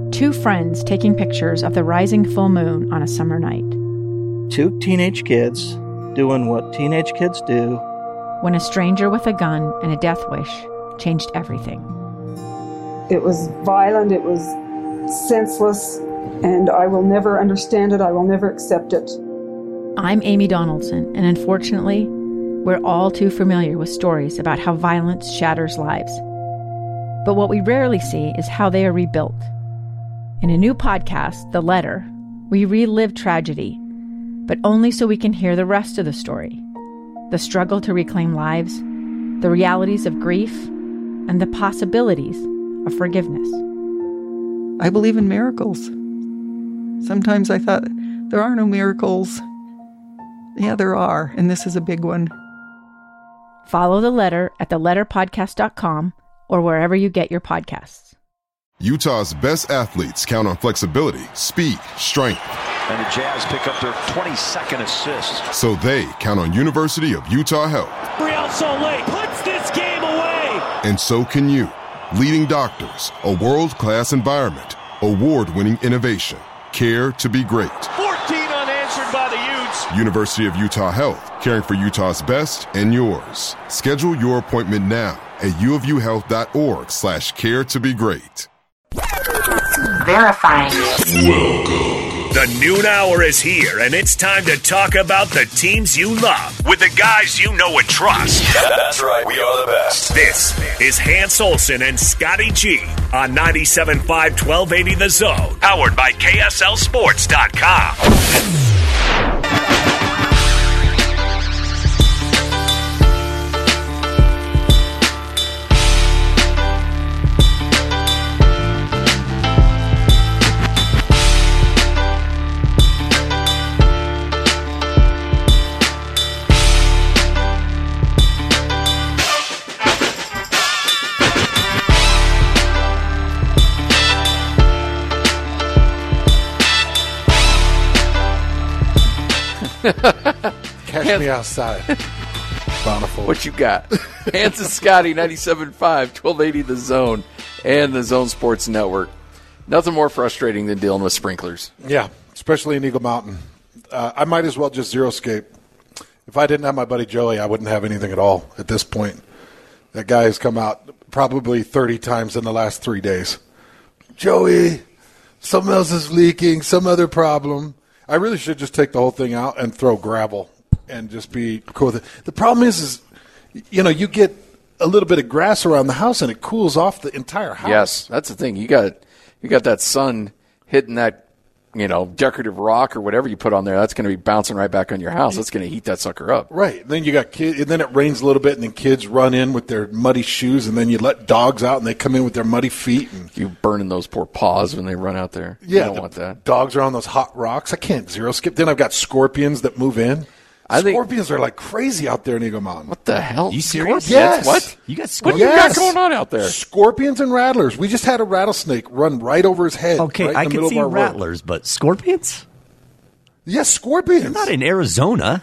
Two friends taking pictures of the rising full moon on a summer night. Two teenage kids doing what teenage kids do. When a stranger with a gun and a death wish changed everything. It was violent, it was senseless, and I will never understand it, I will never accept it. I'm Amy Donaldson, and unfortunately, we're all too familiar with stories about how violence shatters lives. But what we rarely see is how they are rebuilt. In a new podcast, The Letter, we relive tragedy, but only so we can hear the rest of the story. The struggle to reclaim lives, the realities of grief, and the possibilities of forgiveness. I believe in miracles. Sometimes I thought, there are no miracles. Yeah, there are, and this is a big one. Follow The Letter at theletterpodcast.com or wherever you get your podcasts. Utah's best athletes count on flexibility, speed, strength. And the Jazz pick up their 22nd assist. So they count on University of Utah Health. Real Soleil puts this game away. And so can you. Leading doctors, a world-class environment, award-winning innovation, care to be great. 14 unanswered by the Utes. University of Utah Health, caring for Utah's best and yours. Schedule your appointment now at uofuhealth.org/care to be great. Verifying. Welcome. The noon hour is here, and it's time to talk about the teams you love with the guys you know and trust. That's right, we are the best. This is Hans Olsen and Scotty G on 97.5 1280 The Zone, powered by KSLSports.com. Catch me outside. Bountiful. What you got? Hans and Scotty, 97.5, 1280 The Zone, and the Zone Sports Network. Nothing more frustrating than dealing with sprinklers. Yeah, especially in Eagle Mountain. I might as well just zero-scape. If I didn't have my buddy Joey, I wouldn't have anything at all at this point. That guy has come out probably 30 times in the last 3 days. Joey, something else is leaking, some other problem. I really should just take the whole thing out and throw gravel and just be cool with it. The problem is you know, you get a little bit of grass around the house and it cools off the entire house. Yes, that's the thing. You got that sun hitting that, you know, decorative rock or whatever you put on there. That's going to be bouncing right back on your house. That's going to heat that sucker up. Right. And then you got kids, and then it rains a little bit, and then kids run in with their muddy shoes, and then you let dogs out, and they come in with their muddy feet. And you burning those poor paws when they run out there. Yeah, you don't want that. Dogs are on those hot rocks. I can't zero skip. Then I've got scorpions that move in. Scorpions are like crazy out there in Eagle Mountain. What the hell? You serious? Yes. What? You got scorpions? What do you got going on out there? Scorpions and rattlers. We just had a rattlesnake run right over his head. Okay, right I in the can middle see of our rattlers, but scorpions? Yes, scorpions. They're not in Arizona.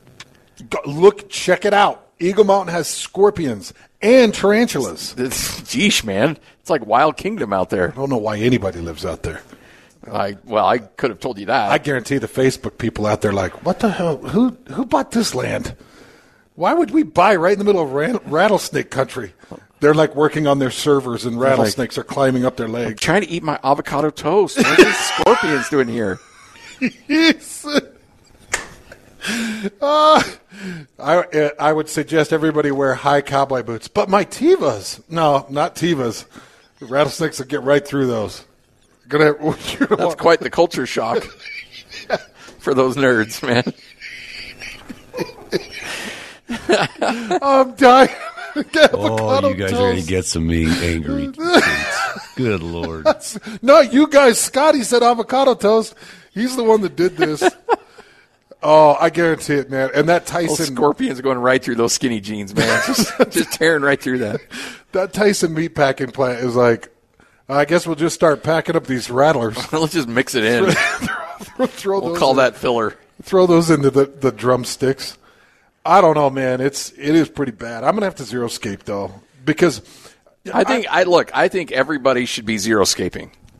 Look, check it out. Eagle Mountain has scorpions and tarantulas. Geesh, man. It's like Wild Kingdom out there. I don't know why anybody lives out there. I could have told you that. I guarantee the Facebook people out there like, what the hell? Who bought this land? Why would we buy right in the middle of rattlesnake country? They're like working on their servers, and rattlesnakes are climbing up their legs. I'm trying to eat my avocado toast. What are these scorpions doing here? I would suggest everybody wear high cowboy boots. But my Tevas. No, not Tevas. The rattlesnakes will get right through those. That's quite the culture shock for those nerds, man. I'm dying. Oh, you guys are going to get some angry. Good Lord. No, you guys, Scotty said avocado toast. He's the one that did this. Oh, I guarantee it, man. And that Tyson. Those scorpions going right through those skinny jeans, man. just tearing right through that. That Tyson meat packing plant is like, I guess we'll just start packing up these rattlers. Let's just mix it in. We'll call that filler. Throw those into the drumsticks. I don't know, man. It is pretty bad. I'm gonna have to zero-scape though, because I think everybody should be zero-scaping.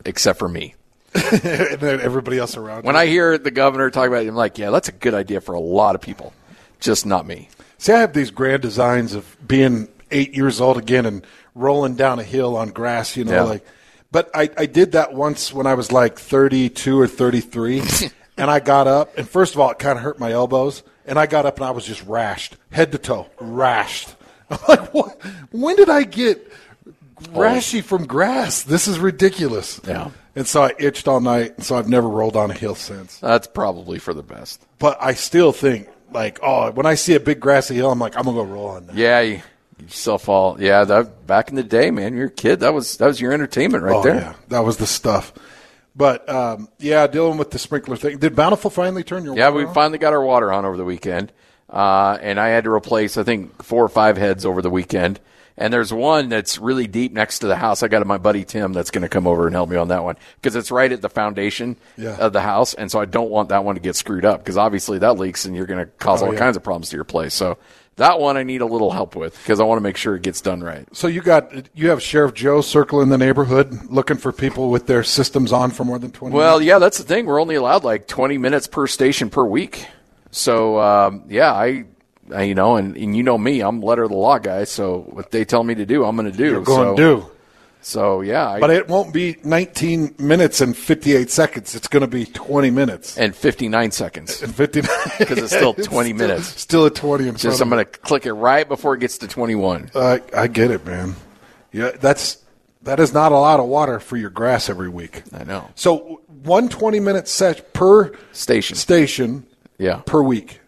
except for me. And then everybody else around. When I hear the governor talk about it, I'm like, yeah, that's a good idea for a lot of people, just not me. See, I have these grand designs of being 8 years old again and rolling down a hill on grass, But I did that once when I was like 32 or 33, and I got up, and first of all, it kind of hurt my elbows, and I got up and I was just rashed, head to toe, rashed. I'm like, what? When did I get rashy from grass? This is ridiculous. Yeah. And so I itched all night, and so I've never rolled down a hill since. That's probably for the best. But I still think, when I see a big grassy hill, I'm like, I'm going to go roll on that. Yeah, you yourself all. Yeah, back in the day, man, you're a kid. That was your entertainment right there. Yeah, that was the stuff. But, dealing with the sprinkler thing. Did Bountiful finally turn your water on? Yeah, we finally got our water on over the weekend. And I had to replace, I think, 4 or 5 heads over the weekend. And there's one that's really deep next to the house. I got my buddy Tim that's going to come over and help me on that one because it's right at the foundation of the house. And so I don't want that one to get screwed up because obviously that leaks and you're going to cause all kinds of problems to your place. So that one I need a little help with because I want to make sure it gets done right. So you have Sheriff Joe circling the neighborhood looking for people with their systems on for more than 20 minutes? Well, yeah, that's the thing. We're only allowed like 20 minutes per station per week. So, I you know, and you know me, I'm letter of the law guy, so what they tell me to do, I'm going to do. You're going to do. So, yeah. But it won't be 19 minutes and 58 seconds. It's going to be 20 minutes. And 59 seconds. And 59. Because it's still 20 minutes. Still at 20 in front Just I'm going to click it right before it gets to 21. I get it, man. Yeah, that is not a lot of water for your grass every week. I know. So 1 20-minute set per station. Yeah. Per week.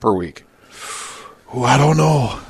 Oh, I don't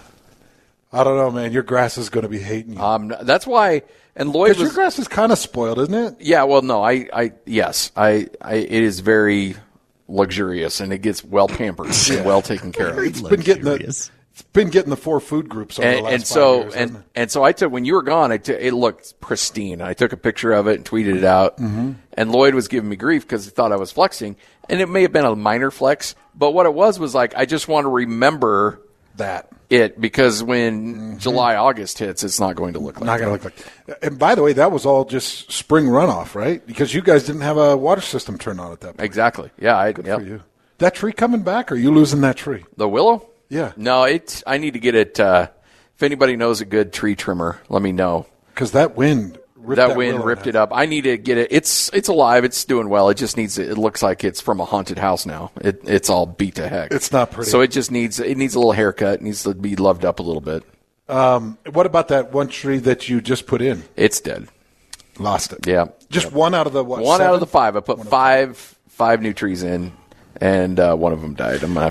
know, man. Your grass is going to be hating you. That's why. And Lloyd, your grass is kind of spoiled, isn't it? Yeah. Well, no. Yes. It is very luxurious and it gets well pampered and well taken care of. It's been getting the 4 food groups over the last 5 years. And so I took when you were gone. It looked pristine. I took a picture of it and tweeted it out. Mm-hmm. And Lloyd was giving me grief because he thought I was flexing, and it may have been a minor flex, but what it was like I just want to remember it because when July, August hits, it's not going to look like not going to look like. And by the way, that was all just spring runoff, right? Because you guys didn't have a water system turned on at that point. Exactly. Yeah. Good for you. That tree coming back, or are you losing that tree? The willow? Yeah. No, I need to get it. If anybody knows a good tree trimmer, let me know. Because that wind ripped it up. I need to get it. It's alive. It's doing well. It just needs. It looks like it's from a haunted house now. It's all beat to heck. It's not pretty. So it just needs. It needs a little haircut. It needs to be loved up a little bit. What about that one tree that you just put in? It's dead. Lost it. Yeah. Just one out of the what? One 7? out of the 5. I put five new trees in, and one of them died. I'm gonna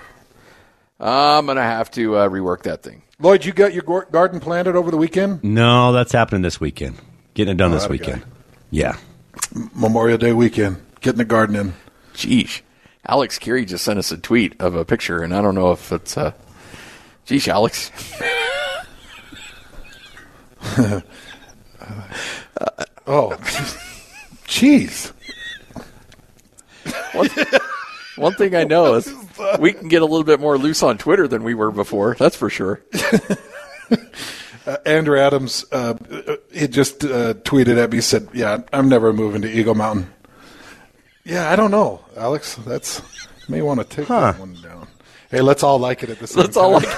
have to rework that thing. Lloyd, you got your garden planted over the weekend? No, that's happening this weekend. Getting it done this weekend. Yeah. Memorial Day weekend. Getting the garden in. Geesh. Alex Curie just sent us a tweet of a picture, and I don't know if it's Geesh, Alex. Jeez. One thing I know is we can get a little bit more loose on Twitter than we were before. That's for sure. Andrew Adams, he just tweeted at me, said, "Yeah, I'm never moving to Eagle Mountain." Yeah, I don't know, Alex. You may want to take that one down. Hey, let's all like it at the same time. Let's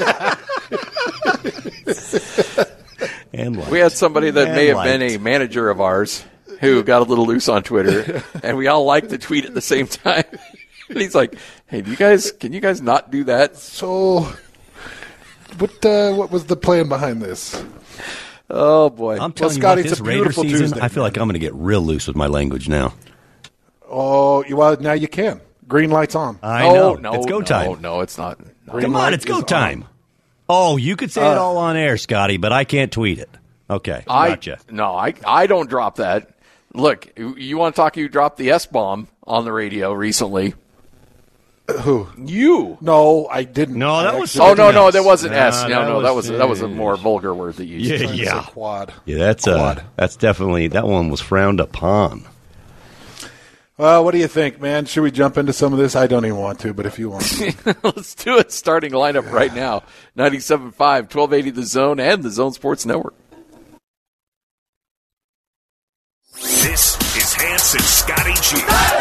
all like it. We had somebody that may have been a manager of ours who got a little loose on Twitter, and we all liked the tweet at the same time. And he's like, "Hey, can you guys not do that?" So, what was the plan behind this? Oh boy! I'm telling you, Scotty, this it's a Raider beautiful season, Tuesday. I feel like I'm going to get real loose with my language now. Oh, well, now you can. Green light's on. I know. It's go time. No, it's not. Come on, it's go time. Oh, you could say it all on air, Scotty, but I can't tweet it. Okay, gotcha. I don't drop that. Look, you want to talk? You dropped the S-bomb on the radio recently. Who? You? No, I didn't. No, that was. Oh no, that wasn't S. No, that was a more vulgar word that you used. Yeah. Quad. Yeah, that's definitely, that one was frowned upon. Well, what do you think, man? Should we jump into some of this? I don't even want to, but if you want to. Let's do it. Starting lineup right now. 97.5, 1280 The Zone, and the Zone Sports Network. This Chris Hance and Scotty G.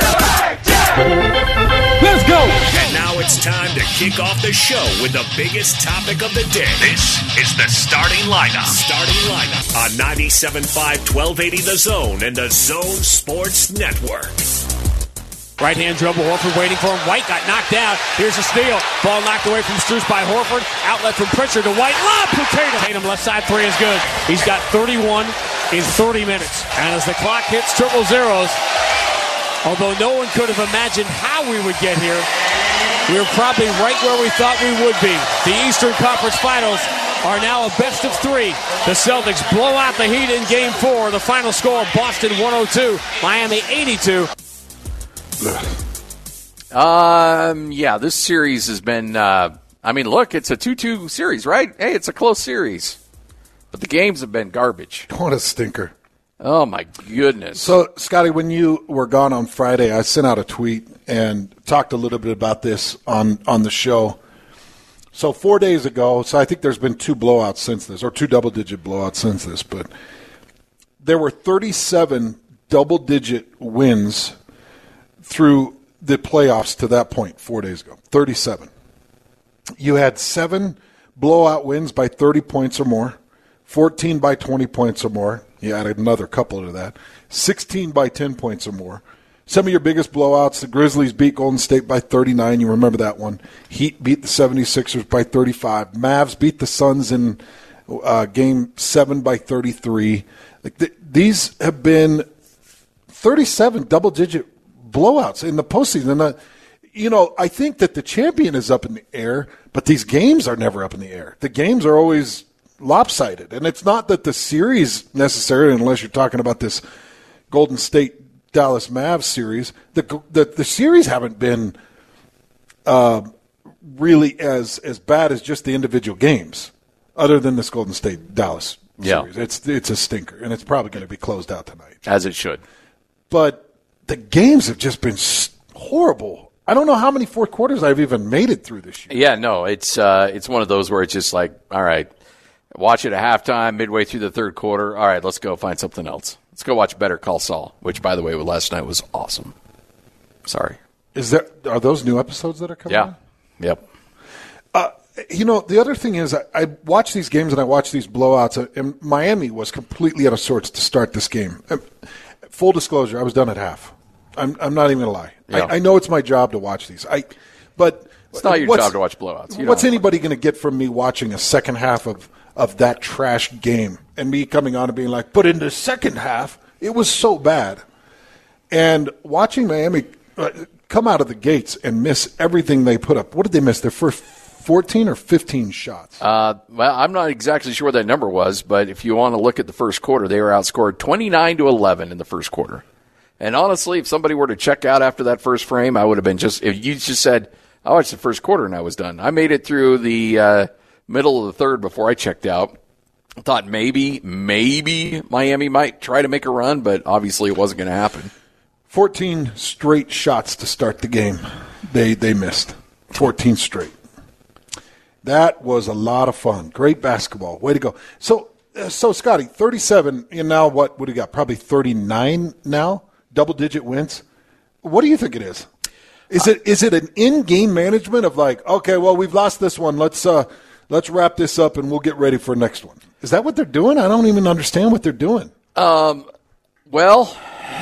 Let's go! And now it's time to kick off the show with the biggest topic of the day. This is the starting lineup. Starting lineup on 97.5 1280 The Zone and the Zone Sports Network. Right-hand dribble, Horford waiting for him. White got knocked down. Here's a steal. Ball knocked away from Strus by Horford. Outlet from Pritchard to White. Lob to Tatum. Tatum left side three is good. He's got 31 in 30 minutes. And as the clock hits triple zeros, although no one could have imagined how we would get here, we were probably right where we thought we would be. The Eastern Conference Finals are now a best of three. The Celtics blow out the Heat in Game 4. The final score, Boston 102, Miami 82. Yeah, this series has been, look, it's a 2-2 series, right? Hey, it's a close series. But the games have been garbage. What a stinker. Oh, my goodness. So, Scotty, when you were gone on Friday, I sent out a tweet and talked a little bit about this on the show. So 4 days ago, so I think there's been 2 blowouts since this, or 2 double-digit blowouts since this, but there were 37 double-digit wins through the playoffs to that point 4 days ago. 37. You had 7 blowout wins by 30 points or more, 14 by 20 points or more. You added another couple to that. 16 by 10 points or more. Some of your biggest blowouts, the Grizzlies beat Golden State by 39. You remember that one. Heat beat the 76ers by 35. Mavs beat the Suns in Game 7 by 33. These have been 37 double-digit blowouts in the postseason. I think that the champion is up in the air, but these games are never up in the air. The games are always lopsided. And it's not that the series necessarily, unless you're talking about this Golden State-Dallas Mavs series, the series haven't been really as bad as just the individual games, other than this Golden State-Dallas series. It's a stinker, and it's probably going to be closed out tonight. As it should. But the games have just been horrible. I don't know how many fourth quarters I've even made it through this year. Yeah, no, it's one of those where it's just like, all right, watch it at halftime, midway through the third quarter. All right, let's go find something else. Let's go watch Better Call Saul, which, by the way, last night was awesome. Sorry. Are those new episodes that are coming out? Yep. The other thing is I watch these games and I watch these blowouts, and Miami was completely out of sorts to start this game. Full disclosure, I was done at half. I'm not even going to lie. Yeah. I know it's my job to watch these. But it's not your job to watch blowouts. What's anybody going to get from me watching a second half of that trash game and me coming on and being like, but in the second half, it was so bad. And watching Miami come out of the gates and miss everything they put up. What did they miss? Their first 14 or 15 shots? Well, I'm not exactly sure what that number was, but if you want to look at the first quarter, they were outscored 29-11 in the first quarter. And honestly, if somebody were to check out after that first frame, I would have been if you just said, I watched the first quarter and I was done. I made it through the middle of the third before I checked out. I thought maybe Miami might try to make a run, but obviously it wasn't going to happen. 14 straight shots to start the game. They missed. 14 straight. That was a lot of fun. Great basketball. Way to go. So Scotty, 37, and now what do you got? Probably 39 now? Double-digit wins. What do you think it is? Is it an in-game management of like, okay, well, we've lost this one. Let's wrap this up and we'll get ready for the next one. Is that what they're doing? I don't even understand what they're doing. Well,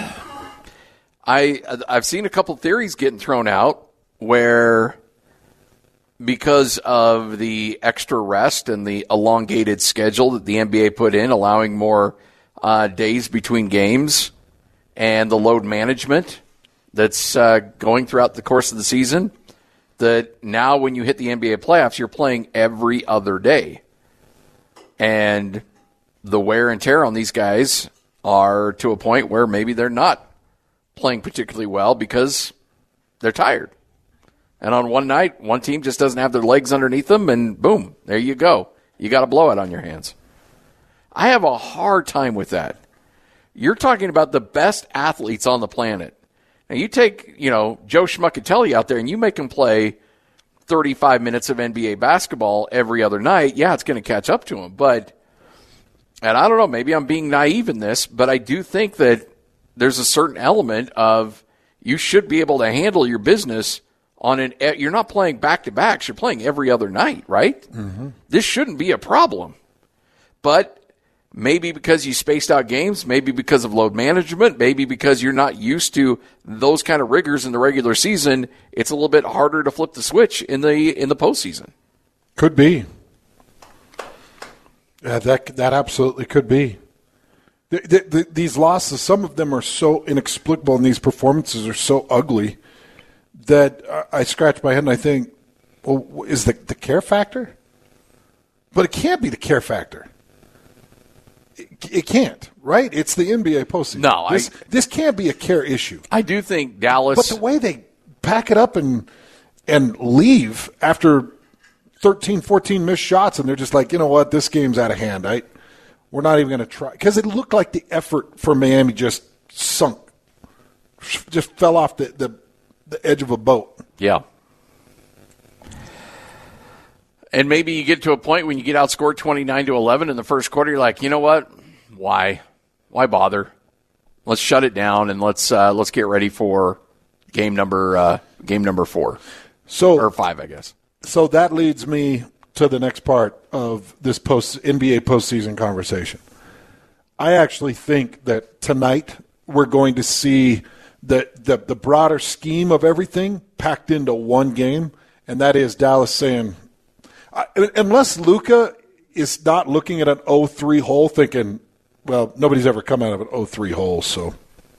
I've seen a couple theories getting thrown out where because of the extra rest and the elongated schedule that the NBA put in, allowing more days between games, and the load management that's going throughout the course of the season, that now when you hit the NBA playoffs, you're playing every other day. And the wear and tear on these guys are to a point where maybe they're not playing particularly well because they're tired. And on one night, one team just doesn't have their legs underneath them, and boom, there you go. You got a blowout on your hands. I have a hard time with that. You're talking about the best athletes on the planet. Now, you take, Joe Schmuckatelli out there and you make him play 35 minutes of NBA basketball every other night. Yeah, it's going to catch up to him. And I don't know, maybe I'm being naive in this, but I do think that there's a certain element of you should be able to handle your business on you're not playing back-to-backs. You're playing every other night, right? Mm-hmm. This shouldn't be a problem. But maybe because you spaced out games, maybe because of load management, maybe because you're not used to those kind of rigors in the regular season, it's a little bit harder to flip the switch in the postseason. Could be. Yeah, that absolutely could be. These losses, some of them are so inexplicable, and these performances are so ugly that I scratch my head and I think, well, is the care factor? But it can't be the care factor. It can't, right? It's the NBA postseason. No, this can't be a care issue. I do think Dallas. But the way they pack it up and leave after 13, 14 missed shots, and they're just like, you know what, this game's out of hand. We're not even going to try. Because it looked like the effort for Miami just sunk, just fell off the edge of a boat. Yeah. And maybe you get to a point when you get outscored 29-11 in the first quarter, you're like, you know what? Why bother? Let's shut it down and let's get ready for game number 4. Or 5, I guess. So that leads me to the next part of this NBA postseason conversation. I actually think that tonight we're going to see the broader scheme of everything packed into one game, and that is Dallas saying, unless Luka is not looking at an 0-3 hole thinking, well, nobody's ever come out of an 0-3 hole, so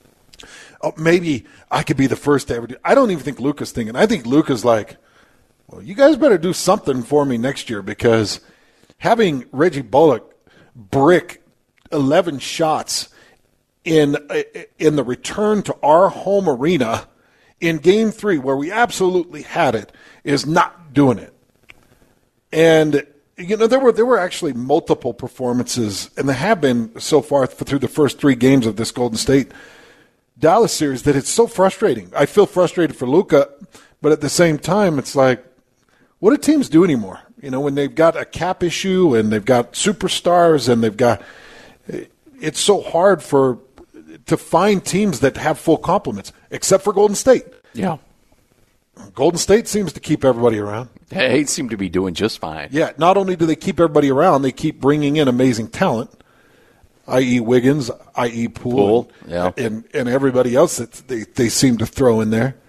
maybe I could be the first to ever do it. I don't even think Luka's thinking. I think Luka's like, well, you guys better do something for me next year, because having Reggie Bullock brick 11 shots in the return to our home arena in Game 3, where we absolutely had it, is not doing it. And there were actually multiple performances, and there have been so far through the first 3 games of this Golden State Dallas series, that it's so frustrating. I feel frustrated for Luka, but at the same time, it's like, what do teams do anymore? When they've got a cap issue and they've got superstars and it's so hard to find teams that have full complements, except for Golden State. Yeah. Golden State seems to keep everybody around. They seem to be doing just fine. Yeah, not only do they keep everybody around, they keep bringing in amazing talent, i.e. Wiggins, i.e. Poole, yeah. and everybody else that they seem to throw in there.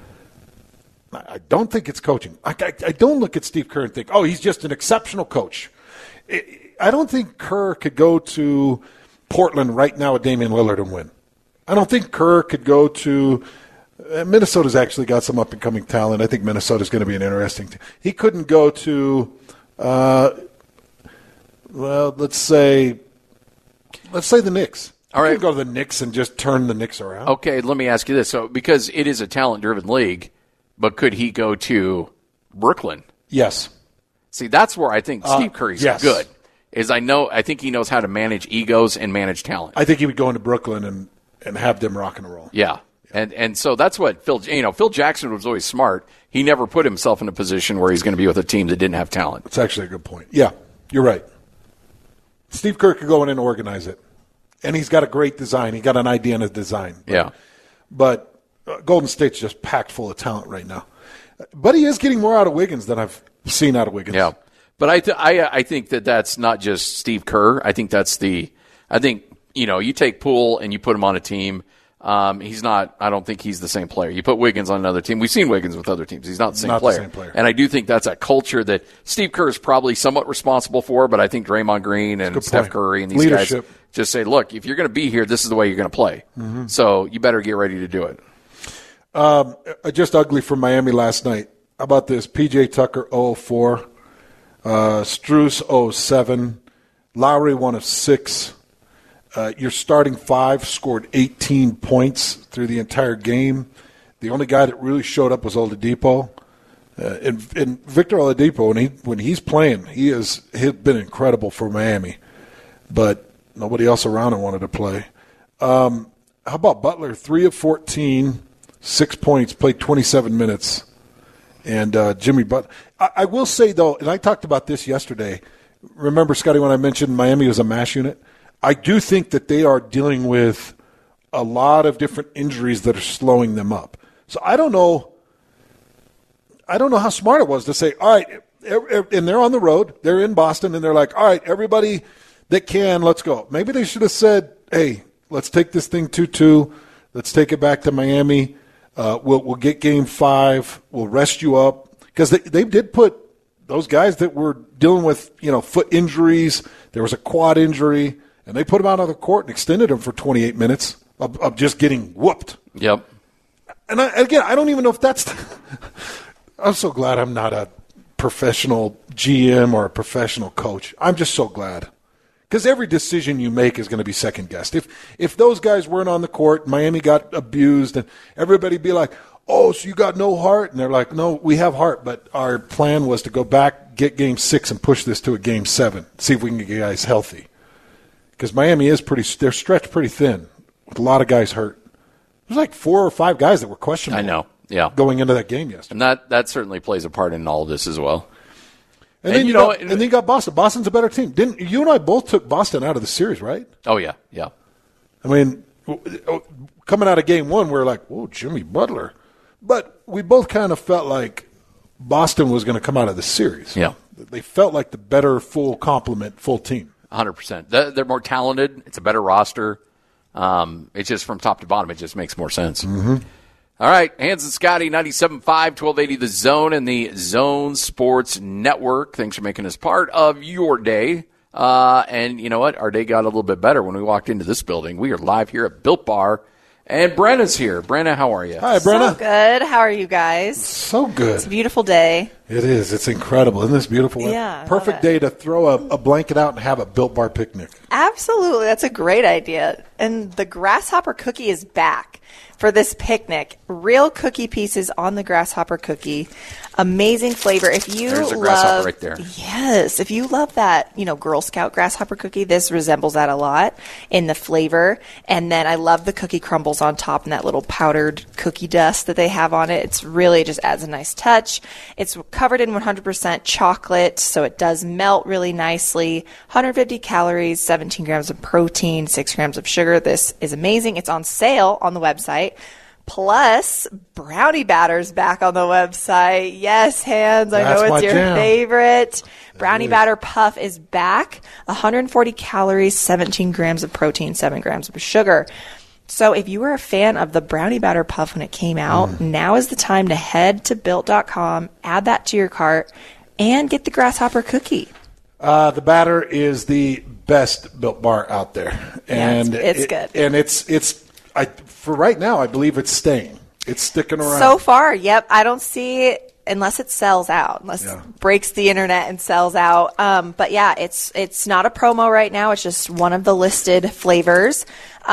I don't think it's coaching. I don't look at Steve Kerr and think, oh, he's just an exceptional coach. I don't think Kerr could go to Portland right now with Damian Lillard and win. I don't think Kerr could go to Minnesota's actually got some up-and-coming talent. I think Minnesota's going to be an interesting team. He couldn't go to, let's say the Knicks. All right. He couldn't go to the Knicks and just turn the Knicks around. Okay, let me ask you this. So, because it is a talent-driven league, but could he go to Brooklyn? Yes. See, that's where I think Steve Curry's good. I think he knows how to manage egos and manage talent. I think he would go into Brooklyn and have them rock and roll. Yeah. And so that's what Phil Jackson was always smart. He never put himself in a position where he's going to be with a team that didn't have talent. That's actually a good point. Yeah, you're right. Steve Kerr could go in and organize it. And he's got a great design. He got an idea and a design. But Golden State's just packed full of talent right now. But he is getting more out of Wiggins than I've seen out of Wiggins. Yeah. But I think that's not just Steve Kerr. I think you take Poole and you put him on a team. I don't think he's the same player. You put Wiggins on another team. We've seen Wiggins with other teams. He's not the same player. And I do think that's a culture that Steve Kerr is probably somewhat responsible for, but I think Draymond Green and Steph Curry and these guys just say, look, if you're going to be here, this is the way you're going to play. Mm-hmm. So you better get ready to do it. Just ugly from Miami last night. How about this? P.J. Tucker 0-4, Strus 0-7, Lowry 1 of 6. Your starting 5 scored 18 points through the entire game. The only guy that really showed up was Oladipo. And Victor Oladipo, when he's playing, he's been incredible for Miami. But nobody else around him wanted to play. How about Butler? 3 of 14. 6 points, played 27 minutes. And Jimmy Butler. I will say, though, and I talked about this yesterday. Remember, Scotty, when I mentioned Miami was a mash unit? I do think that they are dealing with a lot of different injuries that are slowing them up. So I don't know how smart it was to say, all right, and they're on the road, they're in Boston, and they're like, all right, everybody that can, let's go. Maybe they should have said, hey, let's take this thing 2-2. Let's take it back to Miami. We'll get Game 5. We'll rest you up. Because they did put those guys that were dealing with, foot injuries. There was a quad injury, and they put them out on the court and extended them for 28 minutes of just getting whooped. Yep. And I don't even know if that's – I'm so glad I'm not a professional GM or a professional coach. I'm just so glad. Because every decision you make is going to be second-guessed. If those guys weren't on the court, Miami got abused, and everybody be like, oh, so you got no heart? And they're like, no, we have heart, but our plan was to go back, get Game 6, and push this to a Game 7, see if we can get guys healthy. Because Miami they're stretched pretty thin with a lot of guys hurt. There's like 4 or 5 guys that were questionable. I know, yeah. Going into that game yesterday. And that certainly plays a part in all of this as well. And then you got Boston. Boston's a better team. Didn't you and I both took Boston out of the series, right? Oh, yeah, yeah. I mean, coming out of Game 1, we were like, whoa, Jimmy Butler. But we both kind of felt like Boston was going to come out of the series. Yeah. They felt like the better full complement, full team. 100%. They're more talented. It's a better roster. It's just from top to bottom, it just makes more sense. Mm-hmm. All right, Hans and Scotty, 97.5, 1280 The Zone and the Zone Sports Network. Thanks for making us part of your day. And you know what? Our day got a little bit better when we walked into this building. We are live here at Built Bar, and Brenna's here. Brenna, how are you? Hi, Brenna. So good. How are you guys? So good. It's a beautiful day. It is. It's incredible. Isn't this beautiful? Yeah. Perfect day to throw a blanket out and have a Built Bar picnic. Absolutely. That's a great idea. And the grasshopper cookie is back for this picnic. Real cookie pieces on the grasshopper cookie. Amazing flavor. If you There's a love, grasshopper right there. Yes. If you love that, Girl Scout grasshopper cookie, this resembles that a lot in the flavor. And then I love the cookie crumbles on top and that little powdered cookie dust that they have on it. It's really just adds a nice touch. It's covered in 100% chocolate, so it does melt really nicely. 150 calories, 17 grams of protein, 6 grams of sugar. This is amazing. It's on sale on the website. Plus, brownie batter's back on the website. Yes, Hans, I know it's your favorite. Brownie batter puff is back. 140 calories, 17 grams of protein, 7 grams of sugar. So if you were a fan of the brownie batter puff when it came out, now is the time to head to Built.com, add that to your cart, and get the grasshopper cookie. The batter is the best Built Bar out there. And it's good. And for right now, I believe it's staying. It's sticking around. So far, yep. I don't see it unless it sells out, unless it breaks the internet and sells out. But yeah, it's not a promo right now. It's just one of the listed flavors.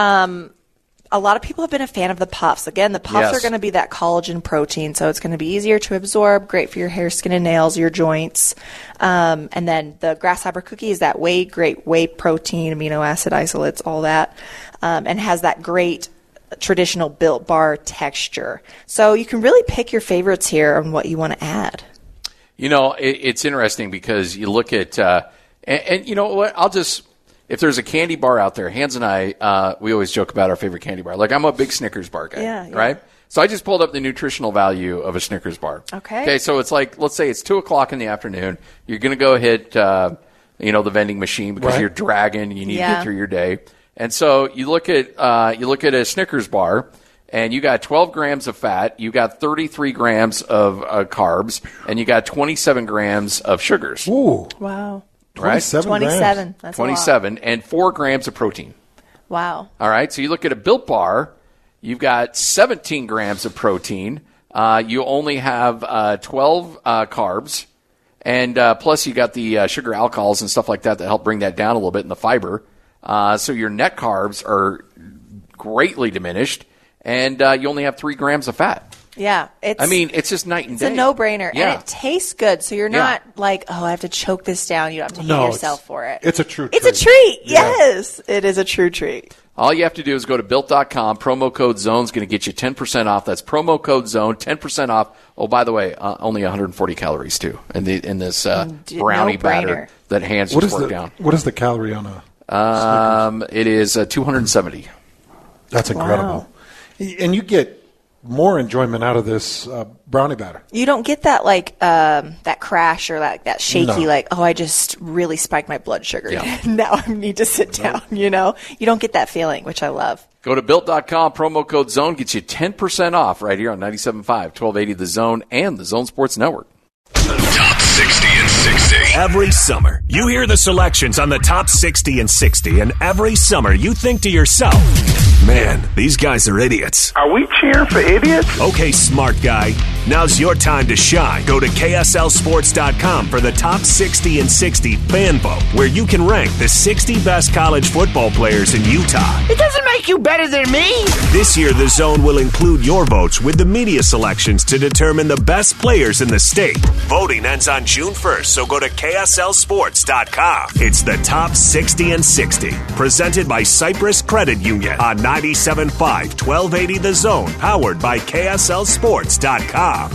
A lot of people have been a fan of the puffs. Again, the puffs are going to be that collagen protein, so it's going to be easier to absorb, great for your hair, skin, and nails, your joints. And then the grasshopper cookie is that great whey protein, amino acid isolates, all that, and has that great traditional Built Bar texture. So you can really pick your favorites here on what you want to add. It's interesting because you look at, and you know what, if there's a candy bar out there, Hans and I, we always joke about our favorite candy bar. Like, I'm a big Snickers bar guy, right? So I just pulled up the nutritional value of a Snickers bar. Okay, so it's like, let's say it's 2 o'clock in the afternoon. You're going to go hit, the vending machine because you're dragging. You need to get through your day. And so you look at a Snickers bar, and you got 12 grams of fat, you got 33 grams of carbs, and you got 27 grams of sugars. Ooh. Wow. Right? 27. That's 27 and 4 grams of protein. Wow. All right. So you look at a Built Bar, you've got 17 grams of protein. You only have 12 carbs. And plus you got the sugar alcohols and stuff like that help bring that down a little bit in the fiber. So your net carbs are greatly diminished. And you only have 3 grams of fat. Yeah. It's just night and day. It's a no-brainer. Yeah. And it tastes good, so you're not like, oh, I have to choke this down. You don't have to hate yourself for it. It's a true treat. It's a treat. Yes. It is a true treat. All you have to do is go to Built.com. Promo code ZONE is going to get you 10% off. That's promo code ZONE, 10% off. Oh, by the way, only 140 calories, too, in this brownie batter that Hans just worked down. What is the calorie on a Snickers? It is 270. That's incredible. Wow. And you get more enjoyment out of this brownie batter. You don't get that that crash or that shaky I just really spiked my blood sugar. Yeah. Now I need to sit down, You don't get that feeling, which I love. Go to Built.com, promo code ZONE, gets you 10% off right here on 97.5, 1280 The Zone and the Zone Sports Network. Top 60 and 60. Every summer, you hear the selections on the Top 60 and 60, and every summer you think to yourself, man, these guys are idiots. Are we cheering for idiots? Okay, smart guy, now's your time to shine. Go to KSLSports.com for the Top 60 and 60 fan vote, where you can rank the 60 best college football players in Utah. It doesn't make you better than me. This year, the Zone will include your votes with the media selections to determine the best players in the state. Voting ends on June 1st, so go to KSLSports.com. It's the Top 60 and 60, presented by Cyprus Credit Union on 97.5, 1280 The Zone, powered by KSLSports.com.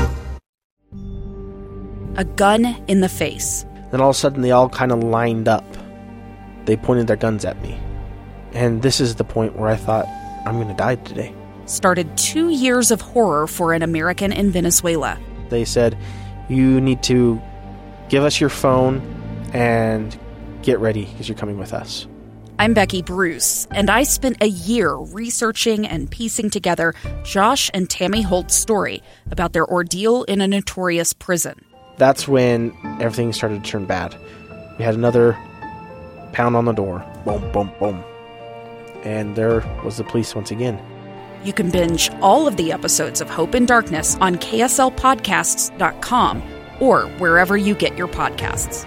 A gun in the face. Then all of a sudden, they all kind of lined up. They pointed their guns at me. And this is the point where I thought, I'm going to die today. Started 2 years of horror for an American in Venezuela. They said, you need to give us your phone and get ready because you're coming with us. I'm Becky Bruce, and I spent a year researching and piecing together Josh and Tammy Holt's story about their ordeal in a notorious prison. That's when everything started to turn bad. We had another pound on the door. Boom, boom, boom. And there was the police once again. You can binge all of the episodes of Hope in Darkness on KSLPodcasts.com or wherever you get your podcasts.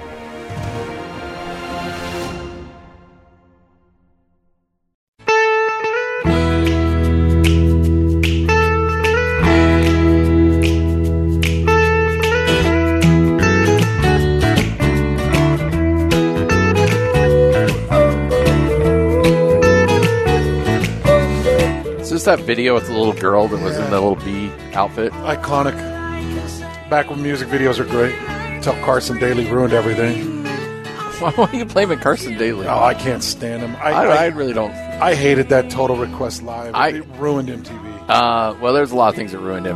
That video with the little girl that was in the little bee outfit. Iconic. Back when music videos are great. Until Carson Daly ruined everything. Why are you blaming Carson Daly? Oh, I can't stand him. I really don't. I hated that Total Request Live. It ruined MTV. Well, there's a lot of things that ruined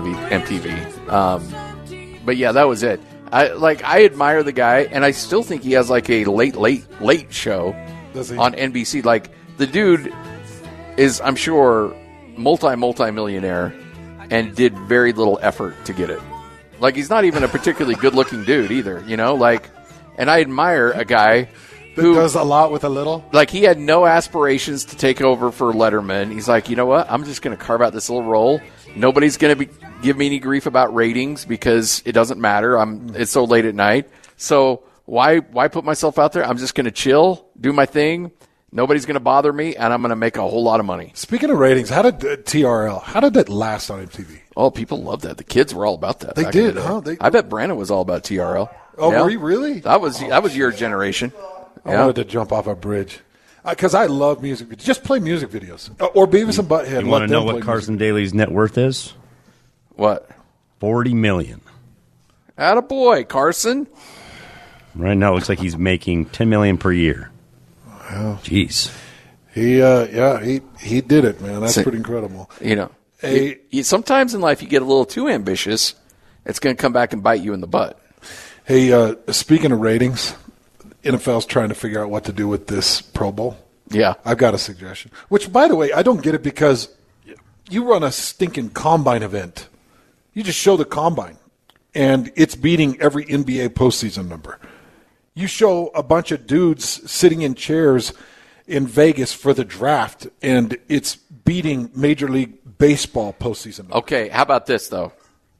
MTV. But yeah, that was it. I admire the guy, and I still think he has like a late show on NBC. Like, the dude is, I'm sure, multi-millionaire and did very little effort to get it. Like, he's not even a particularly good-looking dude either, and I admire a guy who does a lot with a little. Like, he had no aspirations to take over for Letterman. He's like, you know what? I'm just going to carve out this little role. Nobody's going to give me any grief about ratings because it doesn't matter. It's so late at night. So why put myself out there? I'm just going to chill, do my thing. Nobody's going to bother me, and I'm going to make a whole lot of money. Speaking of ratings, how did TRL, how did that last on MTV? Oh, people loved that. The kids were all about that. They did, huh? I bet Brandon was all about TRL. Oh, yeah? Really? That was your generation. I wanted to jump off a bridge. Because I love music videos. Just play music videos. Or Beavis and Butthead. You want to know what Carson Daly's net worth is? What? $40 million. Attaboy, Carson. Right now, it looks like he's making $10 million per year. Wow. Jeez. He did it, man. That's pretty incredible. Sometimes in life you get a little too ambitious. It's going to come back and bite you in the butt. Hey, speaking of ratings, NFL's trying to figure out what to do with this Pro Bowl. Yeah. I've got a suggestion. Which, by the way, I don't get it because you run a stinking combine event. You just show the combine, and it's beating every NBA postseason number. You show a bunch of dudes sitting in chairs in Vegas for the draft, and it's beating Major League Baseball postseason numbers. Okay, how about this, though?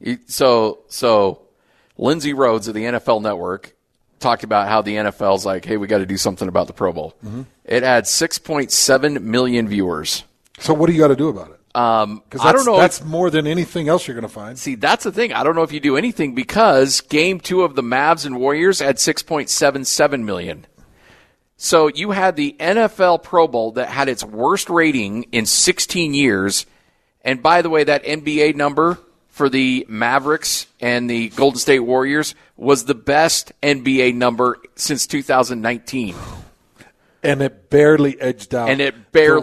So Lindsey Rhodes of the NFL Network talked about how the NFL's like, hey, we got to do something about the Pro Bowl. Mm-hmm. It had 6.7 million viewers. So what do you got to do about it? Because I don't know. That's more than anything else you're going to find. See, that's the thing. I don't know if you do anything because Game 2 of the Mavs and Warriors had 6.77 million. So you had the NFL Pro Bowl that had its worst rating in 16 years. And by the way, that NBA number for the Mavericks and the Golden State Warriors was the best NBA number since 2019. And it barely edged out. The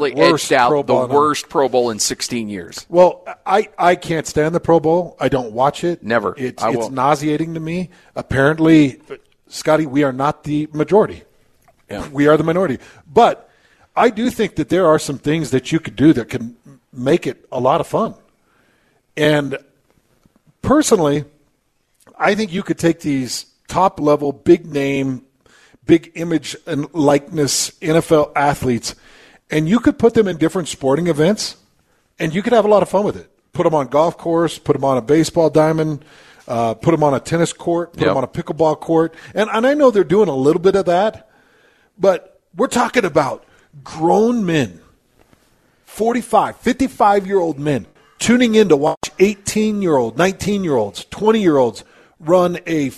worst Pro Bowl in 16 years. Well, I can't stand the Pro Bowl. I don't watch it. Never. It's nauseating to me. Apparently, Scotty, we are not the majority. Yeah. We are the minority. But I do think that there are some things that you could do that can make it a lot of fun. And personally, I think you could take these top-level, big-name, big image and likeness NFL athletes, and you could put them in different sporting events, and you could have a lot of fun with it. Put them on golf course, put them on a baseball diamond, put them on a tennis court, put them on a pickleball court. And I know they're doing a little bit of that, but we're talking about grown men, 45, 55-year-old men, tuning in to watch 18-year-old, 19-year-olds, 20-year-olds run a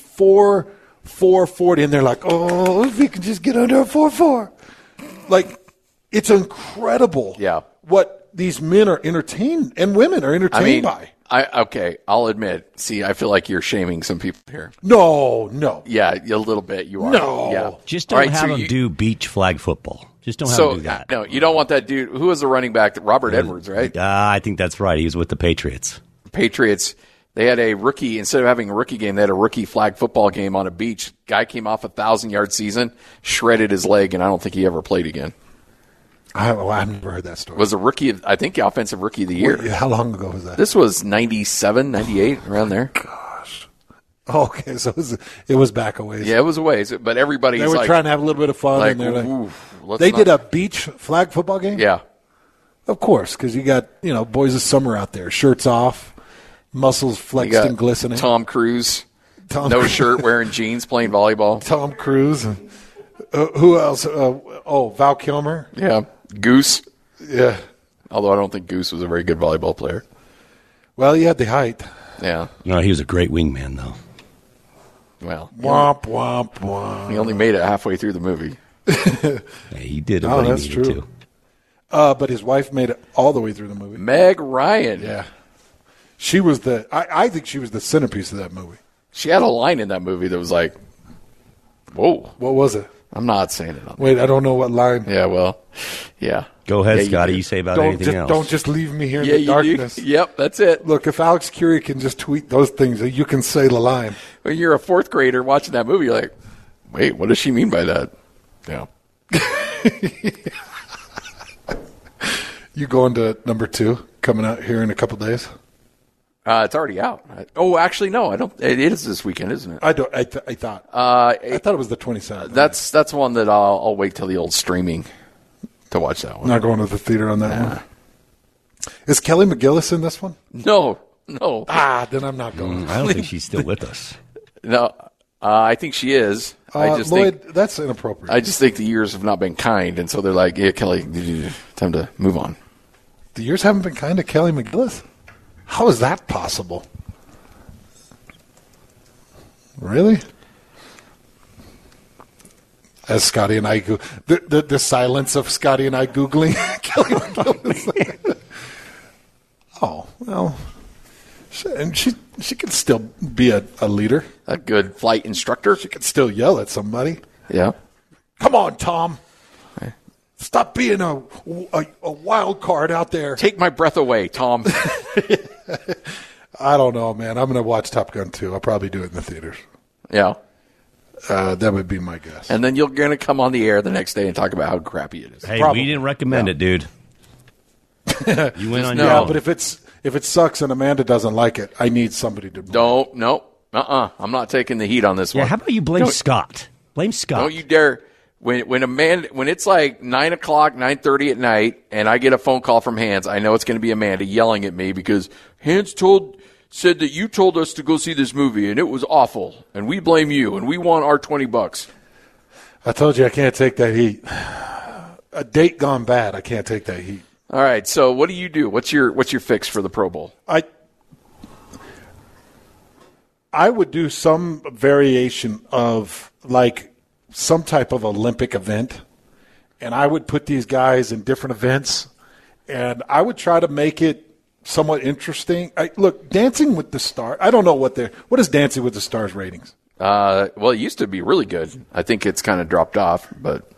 4.40, and they're like, oh, if we can just get under a 4.4. Like, it's incredible what these men are entertained, and women are entertained by. I'll admit. See, I feel like you're shaming some people here. No. Yeah, a little bit you are. No. Yeah. Just don't have them do beach flag football. Just don't have them do that. No, you don't want that dude. Who was the running back? Robert Edwards, right? I think that's right. He was with the Patriots. They had a rookie, instead of having a rookie game, they had a rookie flag football game on a beach. Guy came off a 1,000-yard season, shredded his leg, and I don't think he ever played again. I've never heard that story. Was a rookie, I think, the offensive rookie of the year. How long ago was that? This was 97, 98, around there. Gosh. Okay, so it was back a ways. Yeah, it was a ways, but everybody's they were trying to have a little bit of fun. Like, and they're they did a beach flag football game? Yeah. Of course, because you got, boys of summer out there, shirts off, muscles flexed and glistening. Tom Cruise, shirt, wearing jeans, playing volleyball. Tom Cruise. Who else? Val Kilmer. Yeah. Goose. Yeah. Although I don't think Goose was a very good volleyball player. Well, he had the height. Yeah. No, he was a great wingman, though. Well. Womp, womp, womp. He only made it halfway through the movie. Yeah, he did what he needed to. But his wife made it all the way through the movie. Meg Ryan. Yeah. She was I think she was the centerpiece of that movie. She had a line in that movie that was like, whoa. What was it? I'm not saying it. Wait, I don't know what line. Yeah, well, yeah. Go ahead, Scotty. You say about anything else. Don't just leave me here in the darkness. Yep, that's it. Look, if Alex Curie can just tweet those things, you can say the line. When you're a fourth grader watching that movie, you're like, wait, what does she mean by that? Yeah. You going to number 2 coming out here in a couple days? It's already out. Actually, no, I don't. It is this weekend, isn't it? I thought. I thought it was the 27th. That's one that I'll wait till the old streaming to watch that one. Not going to the theater on that one. Is Kelly McGillis in this one? No. Then I'm not going. I don't think she's still with us. No, I think she is. Lloyd, that's inappropriate. I just think the years have not been kind, and so they're like, "Yeah, Kelly, time to move on." The years haven't been kind to Kelly McGillis? How is that possible? Really? As Scotty and I go, the silence of Scotty and I Googling Kelly McGillis. Oh, well, and she can still be a leader. A good flight instructor. She can still yell at somebody. Yeah. Come on, Tom. Stop being a wild card out there. Take my breath away, Tom. I don't know, man. I'm going to watch Top Gun 2. I'll probably do it in the theaters. Yeah. That would be my guess. And then you're going to come on the air the next day and talk about how crappy it is. Hey, we didn't recommend it, dude. You went on your own. But if it sucks and Amanda doesn't like it, I need somebody to blame. No. I'm not taking the heat on this one. Yeah, how about you blame Scott? Blame Scott. Don't you dare. When it's like 9 o'clock, 9:30 at night, and I get a phone call from Hans, I know it's going to be Amanda yelling at me because Hans said that you told us to go see this movie and it was awful, and we blame you and we want our $20. I told you I can't take that heat. A date gone bad, I can't take that heat. All right, so what do you do? What's your fix for the Pro Bowl? I would do some variation of like some type of Olympic event, and I would put these guys in different events, and I would try to make it somewhat interesting. Look, Dancing with the Stars, I don't know what is Dancing with the Stars ratings? Well, it used to be really good. I think it's kind of dropped off, but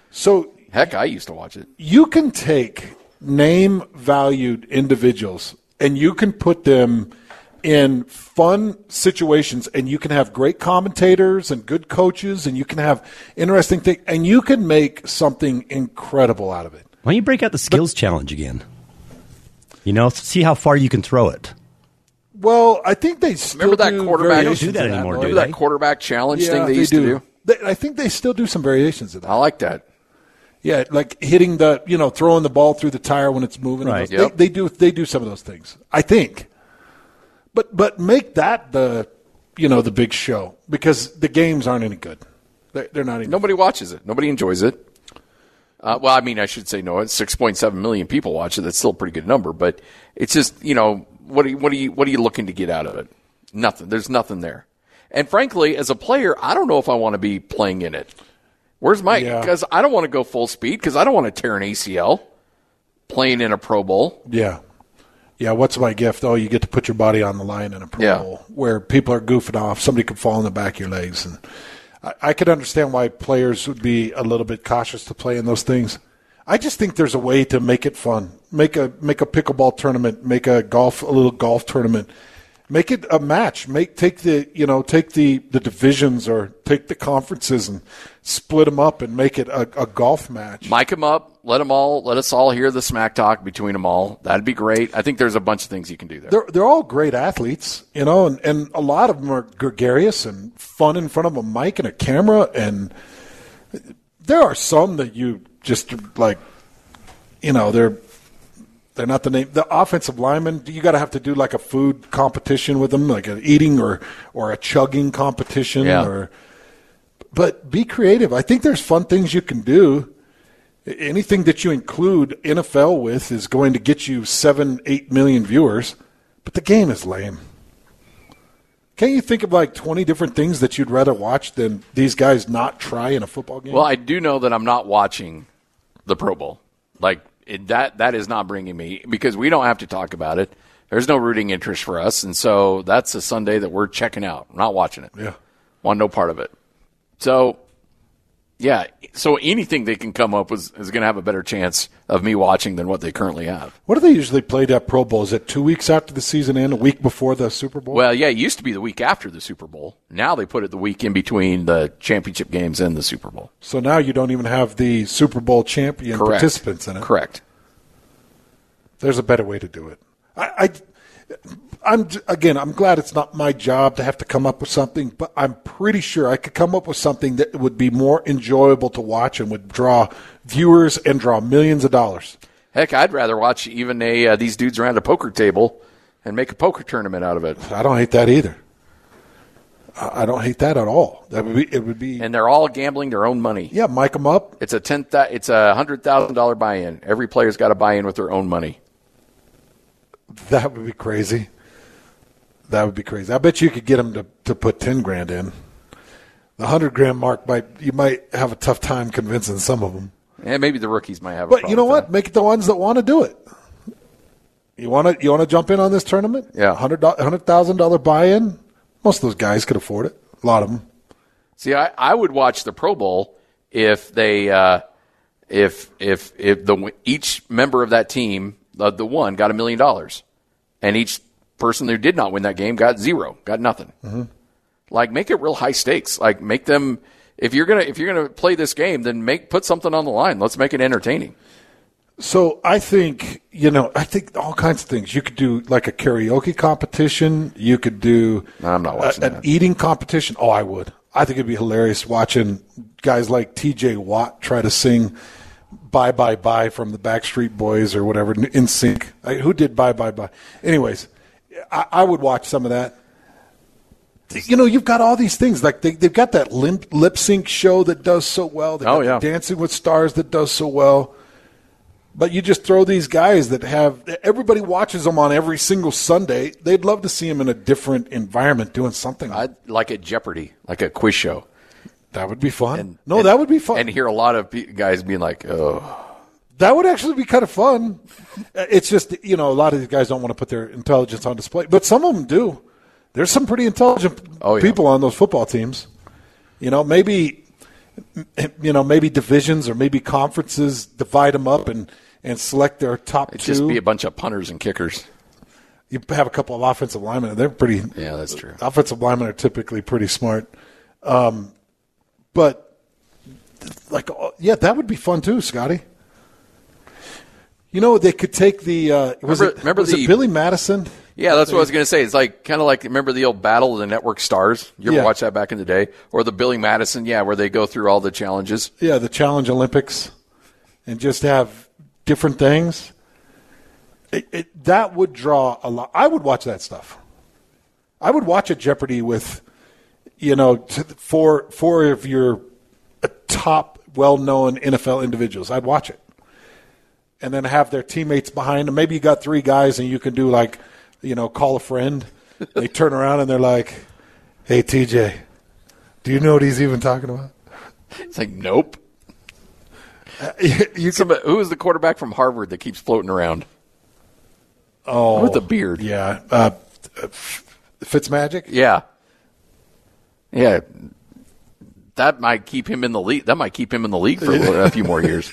So heck, I used to watch it. You can take name-valued individuals and you can put them in fun situations, and you can have great commentators and good coaches, and you can have interesting things, and you can make something incredible out of it. Why don't you break out the skills challenge again? See how far you can throw it. Well, I think they still remember that quarterback. They don't do that anymore. Remember that quarterback challenge thing they used to do? I think they still do some variations of that. I like that. Yeah, like hitting throwing the ball through the tire when it's moving. Right. Yep. They do some of those things, I think. But make that the big show, because the games aren't any good. They're not. Nobody watches it. Nobody enjoys it. I should say no. It's 6.7 million people watch it. That's still a pretty good number, but it's just what are you looking to get out of it? Nothing. There's nothing there. And frankly, as a player, I don't know if I want to be playing in it. Where's Mike? Because I don't want to go full speed, because I don't want to tear an ACL playing in a Pro Bowl. Yeah. Yeah, what's my gift? Oh, you get to put your body on the line in a Pro Bowl where people are goofing off. Somebody could fall in the back of your legs. And I could understand why players would be a little bit cautious to play in those things. I just think there's a way to make it fun. Make a pickleball tournament. Make a little golf tournament. Make it a match. Take the divisions, or take the conferences and split them up and make it a golf match. Mic them up. Let us all hear the smack talk between them all. That'd be great. I think there's a bunch of things you can do there. They're all great athletes, and a lot of them are gregarious and fun in front of a mic and a camera. And there are some that you just like, they're not the name. The offensive linemen, you got to have to do like a food competition with them, like an eating or a chugging competition. Yeah. But be creative. I think there's fun things you can do. Anything that you include NFL with is going to get you 7-8 million viewers, but the game is lame. Can't you think of like 20 different things that you'd rather watch than these guys not try in a football game? Well, I do know that I'm not watching the Pro Bowl. That is not bringing me, because we don't have to talk about it. There's no rooting interest for us, and so that's a Sunday that we're checking out. I'm not watching it. Yeah. Want no part of it. So, yeah. So anything they can come up with is going to have a better chance of me watching than what they currently have. What do they usually play at Pro Bowl? Is it 2 weeks after the season ends, a week before the Super Bowl? Well, yeah, it used to be the week after the Super Bowl. Now they put it the week in between the championship games and the Super Bowl. So now you don't even have the Super Bowl champion participants in it. Correct. There's a better way to do it. I'm glad it's not my job to have to come up with something, but I'm pretty sure I could come up with something that would be more enjoyable to watch and would draw viewers and draw millions of dollars. Heck, I'd rather watch even these dudes around a poker table and make a poker tournament out of it. I don't hate that either. I don't hate that at all. It would be, and they're all gambling their own money. Yeah, mic them up. It's a $100,000 buy-in. Every player's got to buy in with their own money. That would be crazy. I bet you could get them to put $10,000 in. The $100,000 mark you might have a tough time convincing some of them. And maybe the rookies might have. But you know what? Make it the ones that want to do it. You want to jump in on this tournament? Yeah, $100,000 buy-in. Most of those guys could afford it. A lot of them. See, I would watch the Pro Bowl if they each member of that team, the one, got $1 million, and each person who did not win that game got zero, got nothing. Mm-hmm. Like, make it real high stakes. Like, make them, if you're gonna play this game, then put something on the line. Let's make it entertaining. So I think all kinds of things. You could do like a karaoke competition. You could do I'm not watching an eating competition. Oh, I would. I think it'd be hilarious watching guys like TJ Watt try to sing Bye Bye Bye from the Backstreet Boys or whatever, in sync. Who did Bye Bye Bye? Anyways, I would watch some of that. You've got all these things. Like they've got that lip sync show that does so well. They've got Dancing with Stars that does so well. But you just throw these guys that everybody watches them on every single Sunday. They'd love to see them in a different environment doing something. I'd like a Jeopardy, like a quiz show. That would be fun. That would be fun. And hear a lot of guys being like, oh. That would actually be kind of fun. It's just, a lot of these guys don't want to put their intelligence on display. But some of them do. There's some pretty intelligent people on those football teams. Maybe maybe divisions or maybe conferences, divide them up and select their top It'd two. just be a bunch of punters and kickers. You have a couple of offensive linemen. They're pretty. Yeah, that's true. Offensive linemen are typically pretty smart. But, that would be fun too, Scotty. They could take the was it Billy Madison? Yeah, that's what I was going to say. It's kind of like, remember the old Battle of the Network Stars? You ever watch that back in the day? Or the Billy Madison, where they go through all the challenges? Yeah, the Challenge Olympics, and just have different things. That would draw a lot. I would watch that stuff. I would watch a Jeopardy with, four of your top well-known NFL individuals. I'd watch it. And then have their teammates behind them. Maybe you got three guys and you can do call a friend. They turn around and they're like, "Hey, TJ, do you know what he's even talking about?" It's like, nope. Who is the quarterback from Harvard that keeps floating around? Oh, with the beard. Yeah. Fitzmagic? Yeah. Yeah. That might keep him in the league. That might keep him in the league for a few more years.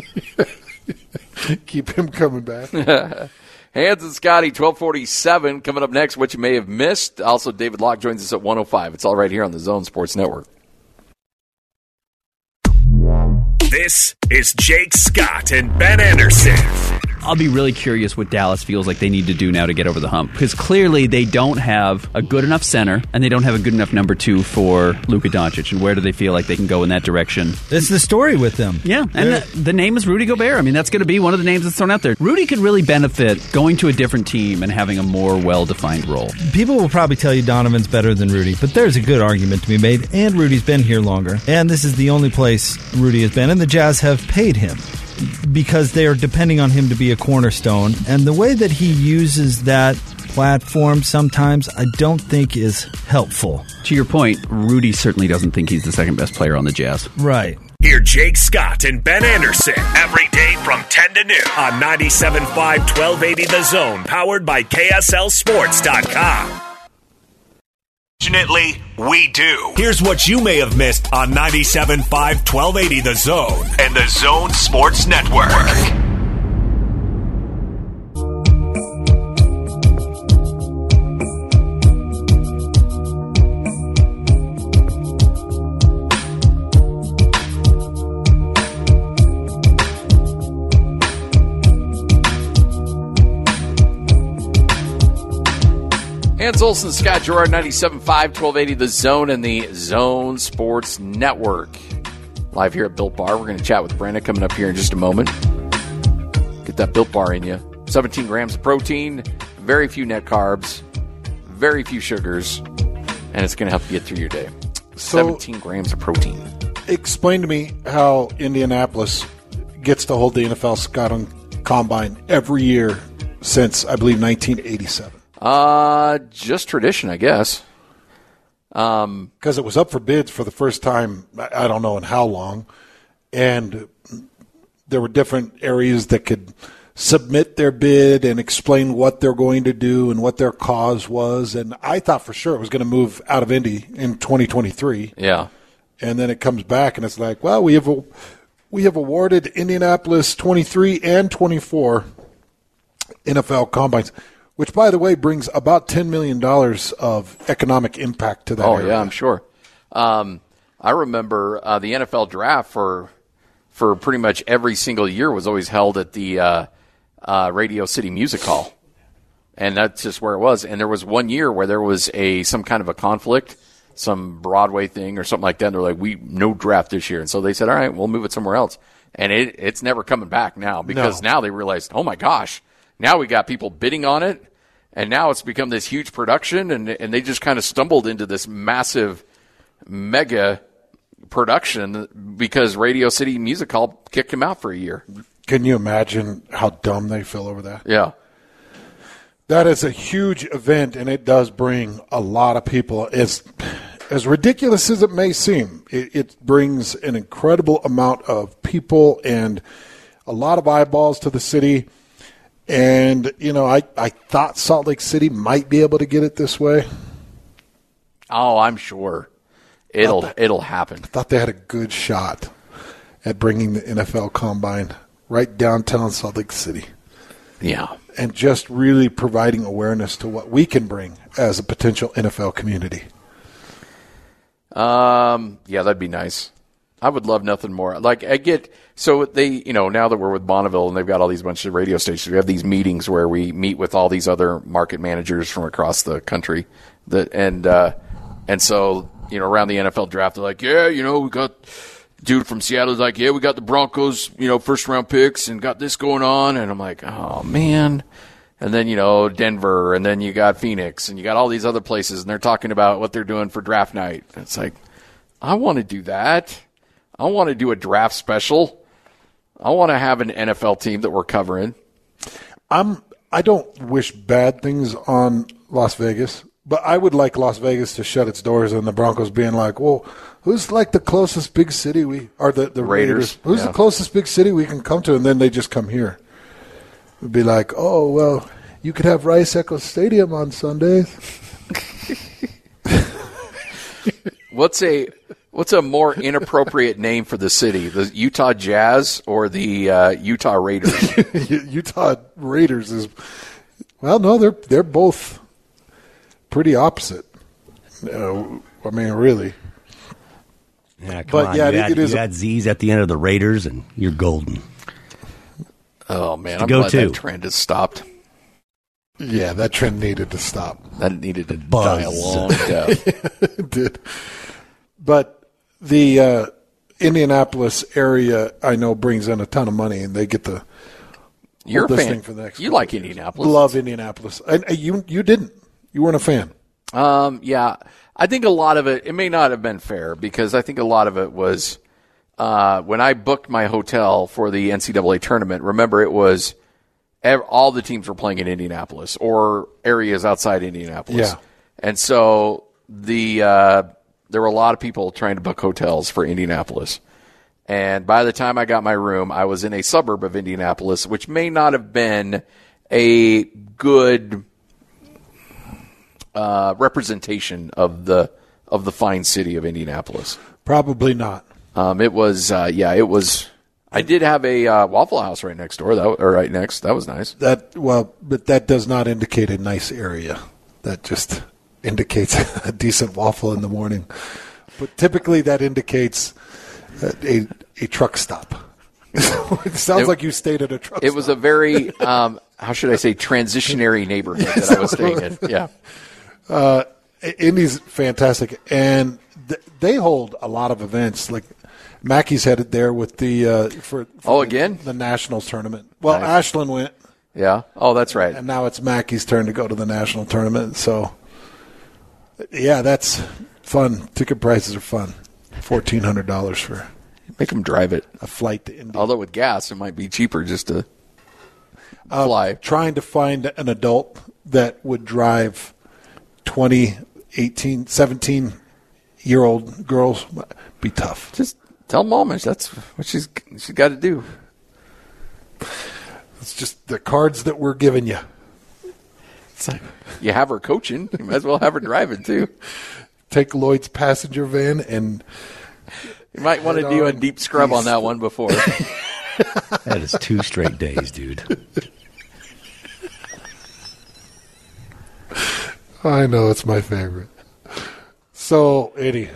Keep him coming back. Hans and Scotty, 1247. Coming up next, what you may have missed. Also, David Locke joins us at 105. It's all right here on the Zone Sports Network. This is Jake Scott and Ben Anderson. I'll be really curious what Dallas feels like they need to do now to get over the hump. Because clearly they don't have a good enough center, and they don't have a good enough number two for Luka Doncic. And where do they feel like they can go in that direction? It's the story with them. Yeah, and the name is Rudy Gobert. I mean, that's going to be one of the names that's thrown out there. Rudy could really benefit going to a different team and having a more well-defined role. People will probably tell you Donovan's better than Rudy, but there's a good argument to be made, and Rudy's been here longer. And this is the only place Rudy has been, and the Jazz have paid him, because they are depending on him to be a cornerstone. And the way that he uses that platform sometimes I don't think is helpful. To your point, Rudy certainly doesn't think he's the second best player on the Jazz. Right. Hear Jake Scott and Ben Anderson every day from 10 to noon on 97.5 1280 The Zone, powered by KSLSports.com. Fortunately, we do. Here's what you may have missed on 97.5 1280 The Zone and The Zone Sports Network. Hans Olsen, Scott Gerard, 97.5, 1280 The Zone and the Zone Sports Network. Live here at Built Bar. We're going to chat with Brandon coming up here in just a moment. Get that Built Bar in you. 17 grams of protein, very few net carbs, very few sugars, and it's going to help you get through your day. 17 grams of protein. Explain to me how Indianapolis gets to hold the NFL Scouting Combine every year since, I believe, 1987. Just tradition, I guess. Because it was up for bids for the first time, I don't know in how long, and there were different areas that could submit their bid and explain what they're going to do and what their cause was. And I thought for sure it was going to move out of Indy in 2023. Yeah. And then it comes back and it's like, well, we have awarded Indianapolis 23 and 24 NFL Combines, which, by the way, brings about $10 million of economic impact to that area. Oh, yeah, I'm sure. I remember the NFL draft for pretty much every single year was always held at the Radio City Music Hall. And that's just where it was. And there was one year where there was some kind of a conflict, some Broadway thing or something like that. And they're like, no draft this year. And so they said, all right, we'll move it somewhere else. And it's never coming back now because now they realized, oh, my gosh, now we got people bidding on it. And now it's become this huge production, and they just kind of stumbled into this massive mega production because Radio City Music Hall kicked him out for a year. Can you imagine how dumb they feel over that? Yeah. That is a huge event, and it does bring a lot of people. As ridiculous as it may seem, it brings an incredible amount of people and a lot of eyeballs to the city. And, I thought Salt Lake City might be able to get it this way. Oh, I'm sure. It'll happen. I thought they had a good shot at bringing the NFL Combine right downtown Salt Lake City. Yeah. And just really providing awareness to what we can bring as a potential NFL community. Yeah, that'd be nice. I would love nothing more. Like, so they, now that we're with Bonneville and they've got all these bunch of radio stations, we have these meetings where we meet with all these other market managers from across the country. And so, around the NFL draft, they're like, yeah, we got dude from Seattle's like, yeah, we got the Broncos, first round picks and got this going on. And I'm like, oh, man. And then, Denver, and then you got Phoenix, and you got all these other places, and they're talking about what they're doing for draft night. And it's like, I want to do that. I want to do a draft special. I want to have an NFL team that we're covering. I don't wish bad things on Las Vegas, but I would like Las Vegas to shut its doors and the Broncos being like, well, who's like the closest big city the Raiders. Who's the closest big city we can come to? And then they just come here. It'd be like, oh, well, you could have Rice Eccles Stadium on Sundays. What's a more inappropriate name for the city? The Utah Jazz or the Utah Raiders? Utah Raiders is, well, no, they're both pretty opposite. Really. Yeah, come on. You add Z's at the end of the Raiders, and you're golden. Oh, man, I'm glad that trend has stopped. Yeah, that trend needed to stop. That needed to die a long death. It did. But the Indianapolis area, I know, brings in a ton of money, and they get the You're a fan. For the next you like Indianapolis. Love Indianapolis. You didn't. You weren't a fan. Yeah. I think a lot of it may not have been fair because I think a lot of it was when I booked my hotel for the NCAA tournament, remember it was all the teams were playing in Indianapolis or areas outside Indianapolis. Yeah. And so there were a lot of people trying to book hotels for Indianapolis. And by the time I got my room, I was in a suburb of Indianapolis, which may not have been a good representation of the fine city of Indianapolis. Probably not. It was. I did have a Waffle House right next door. Right next. That was nice. But that does not indicate a nice area. That just indicates a decent waffle in the morning. But typically, that indicates a truck stop. It sounds like you stayed at a truck stop. It was a very, how should I say, transitionary neighborhood that I was staying in. Yeah. Indy's fantastic, and they hold a lot of events. Like Mackey's headed there with the for again the Nationals tournament. Well, nice. Ashland went. Yeah. Oh, that's right. And now it's Mackey's turn to go to the national tournament. So, yeah, that's fun. Ticket prices are fun. $1,400 for. Make them drive it. A flight to Indy. Although with gas, it might be cheaper just to fly. Trying to find an adult that would drive 20, 18, 17-year-old girls be tough. Just tell Mom that's what she's got to do. It's just the cards that we're giving you. It's like, you have her coaching. You might as well have her driving, too. Take Lloyd's passenger van and... You might want to do a deep scrub on that one before. That is 2 straight days, dude. I know, it's my favorite. So, anyway.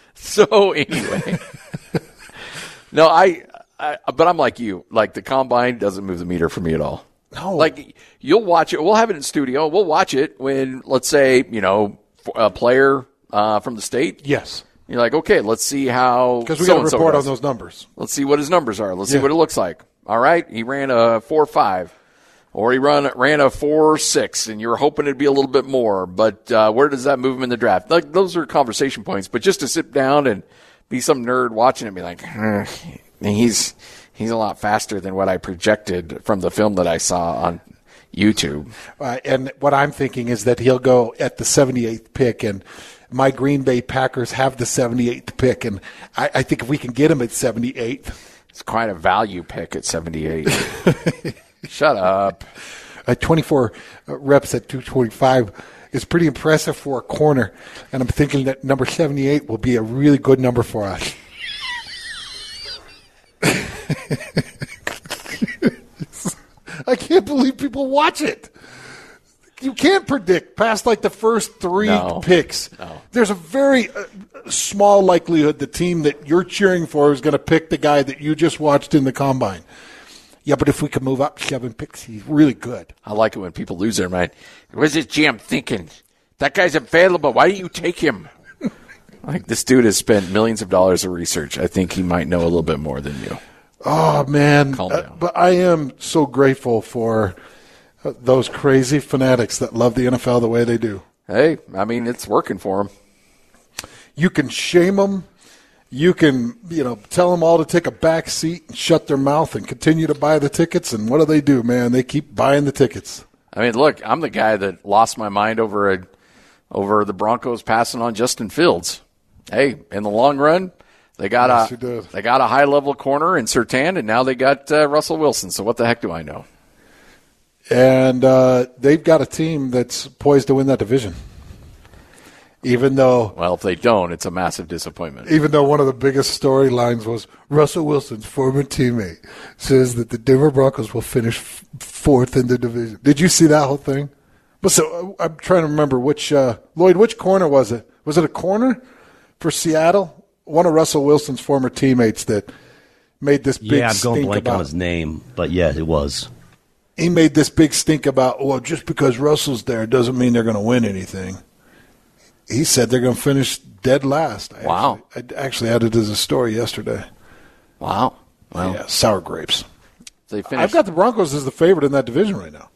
No, but I'm like you. Like, the Combine doesn't move the meter for me at all. No. Like, you'll watch it. We'll have it in studio. We'll watch it when, let's say, a player from the state. Yes. You're like, okay, let's see how. Because we got to report on those numbers. Let's see what his numbers are. Let's see what it looks like. All right, he ran a 4.5, or he ran a 4.6, and you're hoping it'd be a little bit more. But where does that move him in the draft? Like, those are conversation points. But just to sit down and be some nerd watching it, and be like, he's a lot faster than what I projected from the film that I saw on YouTube. And what I'm thinking is that he'll go at the 78th pick, and my Green Bay Packers have the 78th pick, and I think if we can get him at 78. It's quite a value pick at 78. Shut up. 24 reps at 225 is pretty impressive for a corner, and I'm thinking that number 78 will be a really good number for us. I can't believe people watch it. You can't predict past like the first three picks. No. There's a very small likelihood the team that you're cheering for is going to pick the guy that you just watched in the combine. Yeah, but if we can move up 7 picks, he's really good. I like it when people lose their mind. What's this GM thinking? That guy's available. Why don't you take him? Like, this dude has spent millions of dollars of research. I think he might know a little bit more than you. Oh, man. Calm down. But I am so grateful for those crazy fanatics that love the NFL the way they do. Hey, I mean, it's working for them. You can shame them. You can, tell them all to take a back seat and shut their mouth and continue to buy the tickets. And what do, man? They keep buying the tickets. I mean, look, I'm the guy that lost my mind over the Broncos passing on Justin Fields. Hey, in the long run, they got a high-level corner in Surtain, and now they got Russell Wilson. So what the heck do I know? And they've got a team that's poised to win that division. Even though... Well, if they don't, it's a massive disappointment. Even though one of the biggest storylines was Russell Wilson's former teammate says that the Denver Broncos will finish fourth in the division. Did you see that whole thing? But so I'm trying to remember which... Lloyd, which corner was it? Was it a corner for Seattle? One of Russell Wilson's former teammates that made this big I'm going stink blank about... on his name, but yeah, it was. He made this big stink about, well, just because Russell's there doesn't mean they're going to win anything. He said they're going to finish dead last. I actually had it as a story yesterday. Wow. Well, yeah, sour grapes. I've got the Broncos as the favorite in that division right now.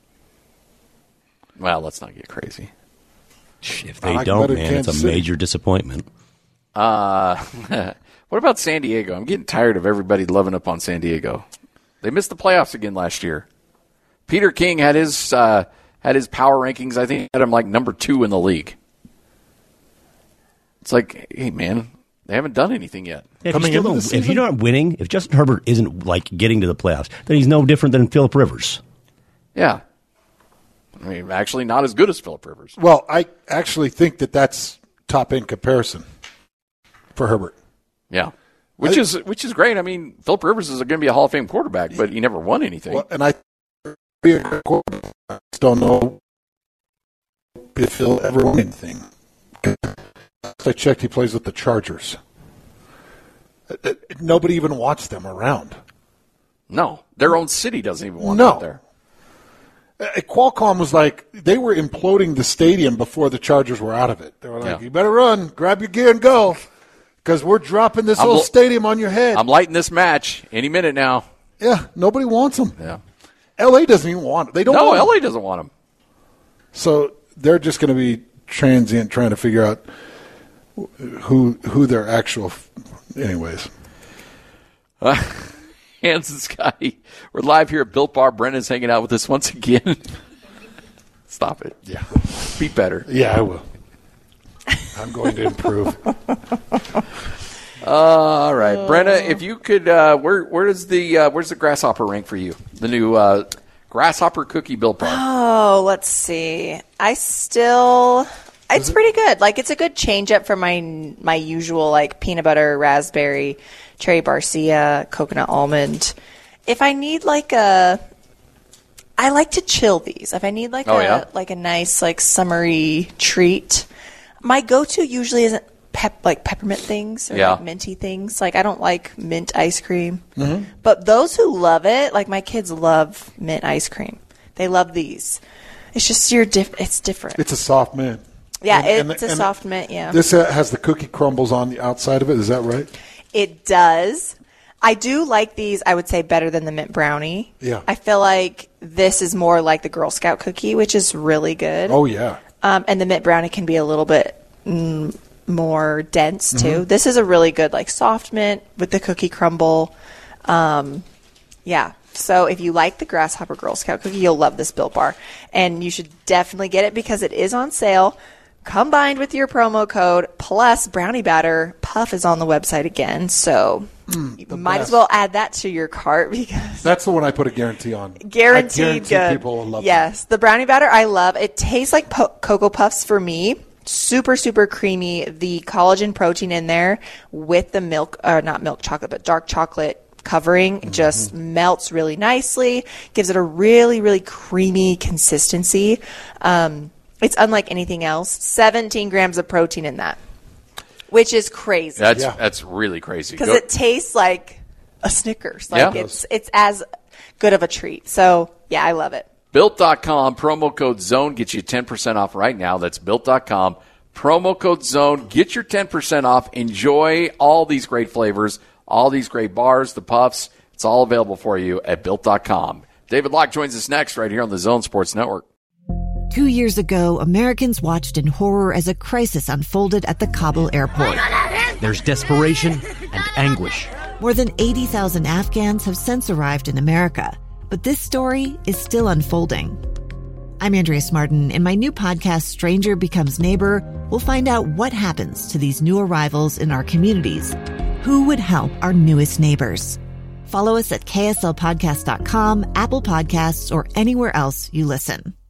Well, let's not get crazy. If they don't, man, it's a major disappointment. What about San Diego? I'm getting tired of everybody loving up on San Diego. They missed the playoffs again last year. Peter King had his power rankings. I think he had him like number 2 in the league. It's like, hey, man, they haven't done anything yet. Yeah, if you're not winning, if Justin Herbert isn't like getting to the playoffs, then he's no different than Phillip Rivers. Yeah. I mean, actually not as good as Phillip Rivers. Well, I actually think that's top-end comparison for Herbert. Yeah. Which is great. I mean, Phillip Rivers is going to be a Hall of Fame quarterback, but he never won anything. Well, and I be a good quarterback. I just don't know if he'll ever win anything. I checked, he plays with the Chargers. Nobody even wants them around. No. Their own city doesn't even want them there. Qualcomm was like, they were imploding the stadium before the Chargers were out of it. They were like, You better run, grab your gear and go, because we're dropping this whole stadium on your head. I'm lighting this match any minute now. Yeah, nobody wants them. Yeah. L.A. doesn't even want them. They don't. No, L.A. doesn't want them. So they're just going to be transient, trying to figure out who their actual. Anyways. Hans and Scotty, we're live here at Built Bar. Brendan's hanging out with us once again. Stop it. Yeah. Be better. Yeah, I will. I'm going to improve. All right, Brenna, if you could, where's the Grasshopper rank for you? The new Grasshopper Cookie Built Bar. Oh, let's see. It's pretty good. Like, it's a good change up from my usual, like, peanut butter, raspberry, cherry barcia, coconut almond. If I need I like to chill these. If I need a nice, like, summery treat, my go-to usually isn't peppermint things or like minty things. Like, I don't like mint ice cream. Mm-hmm. But those who love it, like my kids love mint ice cream. They love these. It's just it's different. It's a soft mint. Yeah, it's a soft mint, yeah. This has the cookie crumbles on the outside of it. Is that right? It does. I do like these, I would say, better than the mint brownie. Yeah. I feel like this is more like the Girl Scout cookie, which is really good. Oh, yeah. And the mint brownie can be a little bit more dense, too. Mm-hmm. This is a really good, like, soft mint with the cookie crumble. Yeah. So if you like the Grasshopper Girl Scout cookie, you'll love this Built Bar. And you should definitely get it because it is on sale. Combined with your promo code, plus brownie batter, Puff is on the website again. So You might as well add that to your cart because that's the one I put a guarantee on. Guaranteed good. People will love yes, the brownie batter I love. It tastes like Cocoa Puffs for me. Super, super creamy. The collagen protein in there with the milk, or not milk chocolate, but dark chocolate covering just melts really nicely. Gives it a really, really creamy consistency. It's unlike anything else. 17 grams of protein in that, which is crazy. That's really crazy. Because it tastes like a Snickers. Like it's as good of a treat. So, yeah, I love it. Built.com, promo code ZONE, gets you 10% off right now. That's Built.com, promo code ZONE. Get your 10% off. Enjoy all these great flavors, all these great bars, the puffs. It's all available for you at Built.com. David Locke joins us next right here on the Zone Sports Network. 2 years ago, Americans watched in horror as a crisis unfolded at the Kabul airport. There's desperation and anguish. More than 80,000 Afghans have since arrived in America, but this story is still unfolding. I'm Andrea Smartin. In my new podcast, Stranger Becomes Neighbor, we'll find out what happens to these new arrivals in our communities. Who would help our newest neighbors? Follow us at kslpodcast.com, Apple Podcasts, or anywhere else you listen.